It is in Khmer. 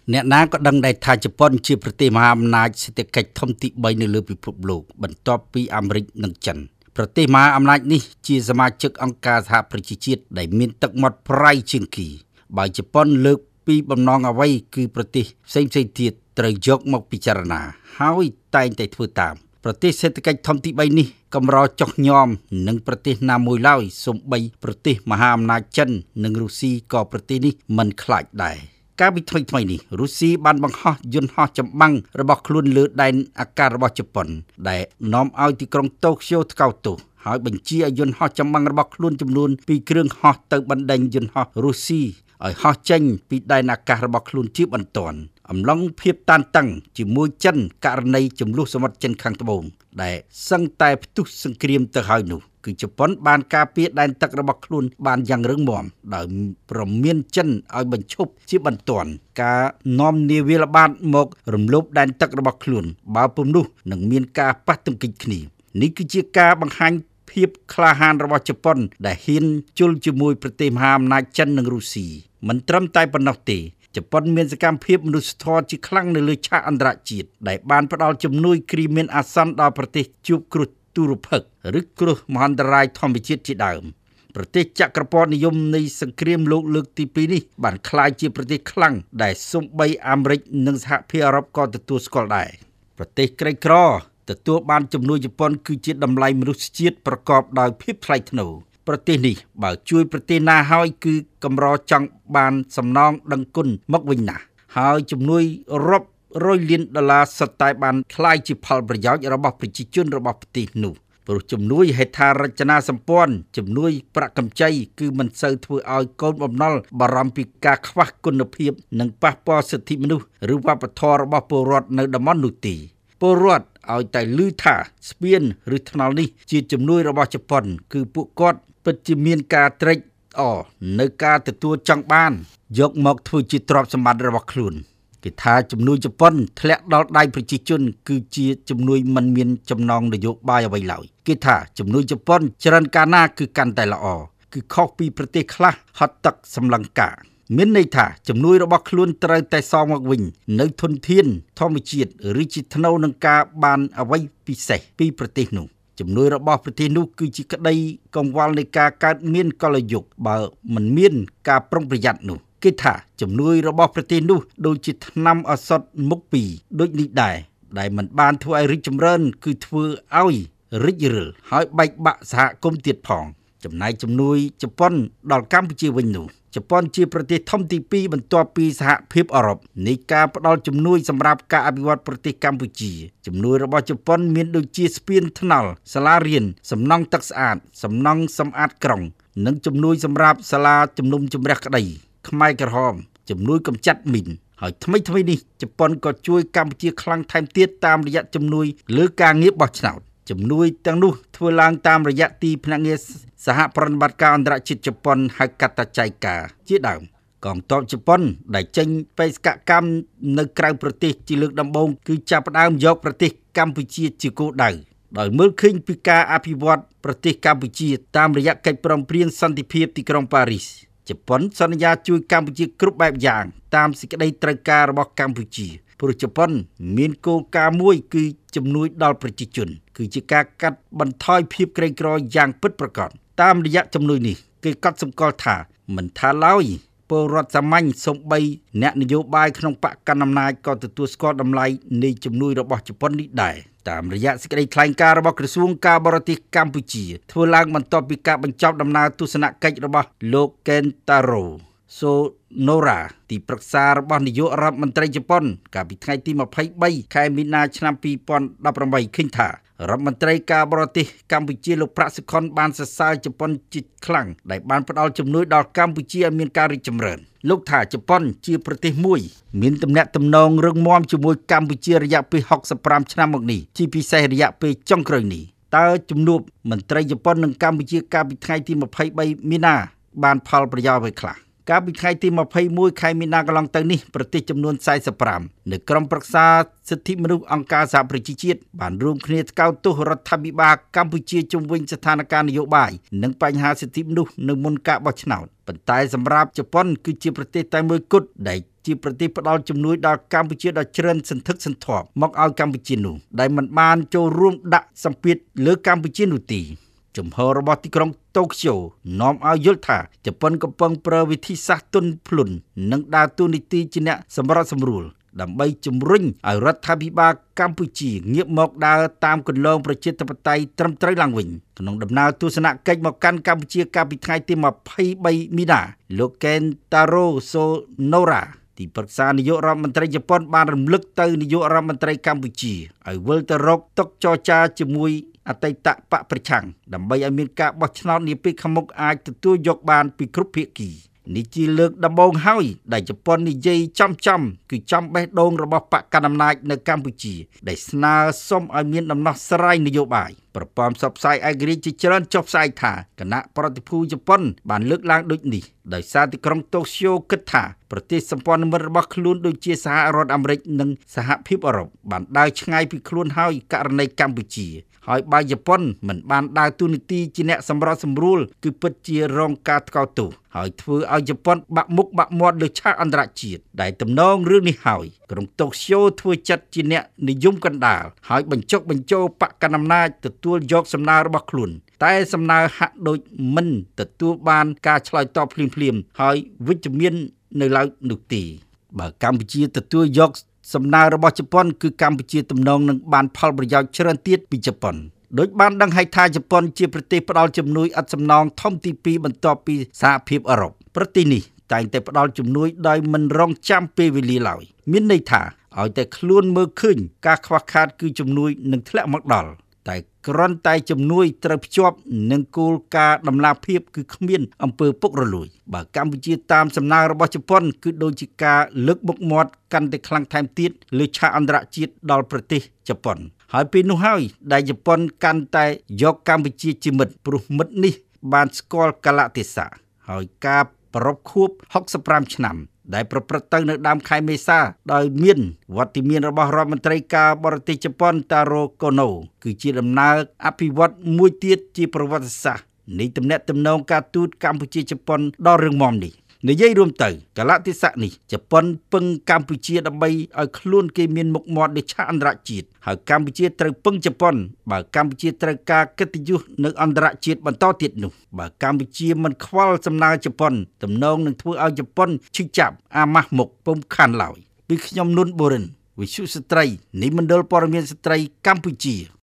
អ្នកណាក៏ដឹងដែរថាជប៉ុនជាប្រទេសមហាអំណាចសេដ្ឋកិច្ចធំទី3នៅលើពិភពលោកបន្ទាប់ពីអាមេរិកនិងចិនប្រទេសមហាអំណាចនេះជាសមាជិកអង្គការសហប្រជាជាតិដែលមានទឹកមាត់ប្រៃជាងគេបើជប៉ុនលើកពីបំណងអ្វីគឺប្រទេសផ្សេងៗទៀតត្រូវយកមកពិចារណាហើយតែងតែធ្វើតាមប្រទេសសេដ្ឋកិច្ចធំទី3នេះកម្រចុះញោមនឹងប្រទេសណាមួយឡើយសូម្បីប្រទេសមហាអំណាចចិននិងរុស្ស៊ីក៏ប្រទេសនេះមិនខ្លាចដែរកាលពីថ្មីនេះរុស្ស៊ីបានបង្ហោះយន្តហោះចម្បាំងរបស់ខ្លួនលើដែនអាកាសរបស់ជប៉ុនដែលនាំឲ្យទីក្រុងតូក្យូថ្កោលទោសហើយបញ្ជាឲ្យយន្តហោះចម្បាំងរបស់ខ្លួនចំនួន2គ្រឿងហោះទៅបណ្ដេញយន្តហោះរុស្ស៊ីឲ្យហោះចេញពីដែនអាកាសរបស់ខ្លួនជាបន្ទាន់អំឡុងភាពតានតឹងជាមួយចិនករណីចំនួនសមុទ្រចិនខាងត្បូងដែលសឹងតែផ្ទុះសង្គ្រាមទៅហើយនោះគឺជប៉ុនបានការពារដែនទឹករបស់ខ្លួនបានយ៉ាងរឹងមាំដោយប្រមានចិនឲ្យបញ្ឈប់ជាបន្ទាន់ការនាំនាវាល្បាតមករំលោភដែនទឹករបស់ខ្លួនបើពុំនោះនឹងមានការប៉ះទង្គិចគ្នានេះគឺជាការបង្ហាញភាពក្លាហានរបស់ជប៉ុនដែលហ៊ានជល់ជាមួយប្រទេសមហាអំណាចចិននិងរុស្ស៊ីមិនត្រឹមតែប៉ុណ្ណោះទេជប៉ុនមានសកម្មភាពមនុស្សធម៌ជាខ្លាំងនៅលើឆាកអន្តរជាតិដែលបានផ្ដល់ជំនួយគ្រាមានអាសន្នដល់ប្រទេសជួបគ្រោះទុរភិក្សឬគ្រោះមហន្តរាយធម្មជាតិជាដើមប្រទេសចក្រពត្តិនិយមនៃសង្គ្រាមលោកលើកទី2នេះបានក្លាយជាប្រទេសខ្លាំងដែលសូម្បីអាមេរិកនិងសហភាពអឺរ៉ុបក៏ទទួលស្គាល់ដែរប្រទេសក្រីក្រទទួលបានជំនួយជប៉ុនគឺជាតម្លៃមនុស្សជាតិប្រកបដោយភាពថ្លៃថ្នូរប្រទេសនេះបើជួយប្រទេសណាហើយគឺកម្រចង់បានសំណងដឹងគុណមកវិញណាស់ហើយជំនួយរាប់រយលានដុល្លារសុទ្ធតែបានคล้ายជាផលប្រយោជន៍របស់ប្រជាជនរបស់ប្រទេសនោះព្រោះជំនួយហេដ្ឋារចនាសម្ព័ន្ធជំនួយប្រាក់កម្ចីគឺមិនសូវធ្វើឲ្យកូនបំណុលបារម្ភពីការខ្វះគុណភាពនិងប៉ះពាល់សិទ្ធិមនុស្សឬវប្បធម៌របស់ពលរដ្ឋនៅតំបន់នោះទេពលរដ្ឋឲ្យតែឮថាស្ពានឬថ្នល់នេះជាជំនួយរបស់ជប៉ុនគឺពួកគាត់ពិតជាមានការត្រេកអរនៅការទទួលចង់បានយកមកធ្វើជាទ្រព្យសម្បត្តិរបស់ខ្លួនគេថាជំនួយជប៉ុនធ្លាក់ដល់ដៃប្រជាជនគឺជាជំនួយមិនមានចំណងនយោបាយអ្វីឡើយគេថាជំនួយជប៉ុនច្រើនកាលណាគឺកាន់តែល្អគឺខុសពីប្រទេសខ្លះហត់ទឹកសម្លឹងការមានន័យថាជំនួយរបស់ខ្លួនត្រូវតែសងមកវិញនៅធនធានធម្មជាតិឬជាថ្នូវនឹងការបានអ្វីពិសេសពីប្រទេសនោះជំនួយរបស់ប្រទេសនោះគឺជាក្តីកង្វល់នៃការកើតមានកលយុគបើមិនមានការប្រុងប្រយ័ត្ននោះគេថាជំនួយរបស់ប្រទេសនោះដូចជាថ្នាំឱសថមុខពីរដូចនេះដែរដែលមិនបានធ្វើឲ្យរីកចម្រើនគឺធ្វើឲ្យរីករាលហើយបែកបាក់សហគមន៍ទៀតផងចំណែកជំនួយជប៉ុនដល់កម្ពុជាវិញនោះជប៉ុនជាប្រទេសធំទី2បន្ទាប់ពីសហភាពអឺរ៉ុបនៃការផ្ដល់ជំនួយសម្រាប់ការអភិវឌ្ឍប្រទេសកម្ពុជាជំនួយរបស់ជប៉ុនមានដូចជាស្ពានថ្នល់សាលារៀនសំណង់ទឹកស្អាតសំណង់សម្អាតក្រុងនិងជំនួយសម្រាប់សាលាជំនុំជម្រះក្តីខ្មែរក្រហមជំនួយកម្ចាត់មីនហើយថ្មីនេះជប៉ុនក៏ជួយកម្ពុជាខ្លាំងថែមទៀតតាមរយៈជំនួយលើការងារបោះឆ្នោតជំនួយទាំងនោះធ្វើឡើងតាមរយៈទីភ្នាក់ងារសហប្រតិបត្តិការអន្តរជាតិជប៉ុនហៅកាត់តាចៃកាជាដើមកងទ័ពជប៉ុនដែលចេញបេសកកម្មនៅក្រៅប្រទេសជាលើកដំបូងគឺចាប់ផ្ដើមយកប្រទេសកម្ពុជាជាគោលដៅដោយមើលឃើញពីការអភិវឌ្ឍប្រទេសកម្ពុជាតាមរយៈកិច្ចព្រមព្រៀងសន្តិភាពទីក្រុងប៉ារីសជប៉ុនសន្យាជួយកម្ពុជាគ្រប់បែបយ៉ាងតាមសេចក្តីត្រូវការរបស់កម្ពុជាព្រោះជប៉ុនមានគោលការណ៍មួយគឺជំនួយដល់ប្រជាជនគឺជាការកាត់បន្ថយភាពក្រីក្រយ៉ាងពិតប្រាកដតាមរយៈជំនួយនេះគេកត់សម្គាល់ថាមិនថាឡើយពលរដ្ឋសាមញ្ញសូម្បីអ្នកនយោបាយក្នុងបកកណ្ដាលអំណាចក៏ទទួលស្គាល់តម្លៃនៃជំនួយរបស់ជប៉ុននេះដែរតាមរយៈសេចក្តីថ្លែងការណ៍របស់ក្រសួងការបរទេសកម្ពុជាធ្វើឡើងបន្ទាប់ពីការបញ្ចប់ដំណើរទស្សនកិច្ចរបស់លោក Kentaro Sonora ទីប្រឹក្សារបស់នាយករដ្ឋមន្ត្រីជប៉ុនកាលពីថ្ងៃទី23ខែមីនាឆ្នាំ2018ឃើញថារដ្ឋមន្ត្រីការបរទេសកម្ពុជាលោកប្រាក់សុខុនបានសរសើរជប៉ុនជាខ្លាំងដែលបានផ្ដល់ជំនួយដល់កម្ពុជាឲ្យមានការរីកចម្រើនលោកថាជប៉ុនជាប្រទេសមួយមានទំនាក់ទំនងរឹងមាំជាមួយកម្ពុជារយៈពេល65ឆ្នាំមកនេះជាពិសេសរយៈពេលចុងក្រោយនេះតើជំនួបមន្ត្រីជប៉ុននិងកម្ពុជាកាលពីថ្ងៃទី23មីនាបានផលប្រយោជន៍អ្វីខ្លះកាលពីថ្ងៃទី21ខែមីនាកន្លងទៅនេះប្រទេសចំនួន45នៅក្រុមប្រឹក្សាសិទ្ធិមនុស្សអង្គការសហប្រជាជាតិបានរួមគ្នាថ្កោលទោសរដ្ឋាភិបាលកម្ពុជាជុំវិញស្ថានភាពនយោបាយនិងបញ្ហាសិទ្ធិមនុស្សនៅមុនការបោះឆ្នោតប៉ុន្តែសម្រាប់ជប៉ុនគឺជាប្រទេសតែមួយគត់ដែលជាប្រទេសផ្ដល់ជំនួយដល់កម្ពុជាដ៏ច្រើនសន្ធឹកសន្ធាប់មកឲ្យកម្ពុជានោះដែលមិនបានចូលរួមដាក់សម្ពាធលើកម្ពុជានោះទេជំហររបស់ទីក្រុងតូក្យូនាំឲ្យយល់ថាជប៉ុនកំពុងប្រើវិធីសាស្ត្រទន់ភ្លន់និងដើរតួនាទីជាអ្នកសម្របសម្រួលដើម្បីជំរុញឲ្យរដ្ឋាភិបាលកម្ពុជាងាកមកដើរតាមគន្លងប្រជាធិបតេយ្យត្រឹមត្រូវឡើងវិញក្នុងដំណើរទស្សនកិច្ចមកកាន់កម្ពុជាកាលពីថ្ងៃទី23មីនាលោកកេនតារ៉ូសូណូរ៉ាទីប្រឹក្សានាយករដ្ឋមន្ត្រីជប៉ុនបានរំលឹកទៅនាយករដ្ឋមន្ត្រីកម្ពុជាឲ្យវិលទៅរកតុចរចាជាមួយអតីតបកប្រឆាំងដើម្បីឲ្យមានការបោះឆ្នោតនាពេលខាងមុខអាចទទួលយកបានពីគ្រប់ភាគីនេះជាលើកដំបូងហើយដែលជប៉ុននិយាយចំគឺចំបេះដូងរបស់បកកណ្ដាលអំណាចនៅកម្ពុជាដែលស្នើសុំឲ្យមានដំណោះស្រាយនយោបាយប្រព័ន្ធផ្សព្វផ្សាយឯករាជ្យជាច្រើនចុះផ្សាយថាគណៈប្រតិភូជប៉ុនបានលើកឡើងដូចនេះដោយសារទីក្រុងតូក្យូគិតថាប្រទេសសម្ព័ន្ធមិត្តរបស់ខ្លួនដូចជាសហរដ្ឋអាមេរិកនិងសហភាពអឺរ៉ុបបានដើរឆ្ងាយពីខ្លួនហើយករណីកម្ពុជាហើយបើជប៉ុនមិនបានដើរតួនាទីជាអ្នកសម្របសម្រួលគឺពិតជារងការថ្កោលទោសហើយធ្វើឲ្យជប៉ុនបាក់មុខបាក់មាត់លើឆាកអន្តរជាតិដែលទំនងរឿងនេះហើយក្រុងតូក្យូធ្វើចិត្តជាអ្នកនិយមកណ្ដាលហើយបញ្ចុកបញ្ចូលបកកណ្ដាលអំណាចទទួលយកសំណើរបស់ខ្លួនតែសំណើហាក់ដូចមិនទទួលបានការឆ្លើយតបភ្លាមៗហើយវិជ្ជមាននៅឡើយនោះទេបើកម្ពុជាទទួលយកសំណើរបស់ជប៉ុនគឺកម្ពុជាទំនងនឹងបានផលប្រយោជន៍ច្រើនទៀតពីជប៉ុនដោយបានដឹងហើយថាជប៉ុនជាប្រទេសផ្ដល់ជំនួយឥតសំណងធំទី2បន្ទាប់ពីសហភាពអឺរ៉ុបប្រទេសនេះតែងតែផ្ដល់ជំនួយដោយមិនរងចាំពេលវេលាឡើយមានន័យថាឲ្យតែខ្លួនមើលឃើញការខ្វះខាតគឺជំនួយនឹងធ្លាក់មកដល់តែគ្រាន់តែជំនួយត្រូវភ្ជាប់នឹងគោលការណ៍ដំណាភាពគឺគ្មានអំពើពុករលួយបើកម្ពុជាតាមសំណើរបស់ជប៉ុនគឺដូចជាការលើកមុខមាត់កាន់តែខ្លាំងថែមទៀតលើឆាកអន្តរជាតិដល់ប្រទេសជប៉ុនហើយពេលនោះហើយដែលជប៉ុនកាន់តែយកកម្ពុជាជាមិត្តព្រោះមិត្តនេះបានស្គាល់កលៈទេសៈហើយការប្រពខួប65ឆ្នាំដែលប្រព្រឹត្តទៅនៅដើមខែមេសាដោយមានវត្តមានរបស់រដ្ឋមន្ត្រីការបរទេសជប៉ុនតារ៉ូកូណូគឺជាដំណើរអភិវឌ្ឍន៍មួយទៀតជាប្រវត្តិសាស្ត្រនៃទំនាក់ទំនងការទូតកម្ពុជាជប៉ុនដ៏រឹងមាំនេះនិយាយរួមទៅកលៈទេសៈនេះជប៉ុនពឹងកម្ពុជាដើម្បីឲ្យខ្លួនគេមានមុខមាត់លើឆាកអន្តរជាតិហើយកម្ពុជាត្រូវពឹងជប៉ុនបើកម្ពុជាត្រូវការកិត្តិយសនៅអន្តរជាតិបន្តទៀតនោះបើកម្ពុជាមិនខ្វល់សំណើជប៉ុនទំនងនឹងធ្វើឲ្យជប៉ុនឈឺចាប់អាម៉ាស់មុខពុំខានឡើយពីខ្ញុំនុនបូរិនវិទ្យុស្ត្រីនៃមណ្ឌលព័ត៌មានស្ត្រីកម្ពុជា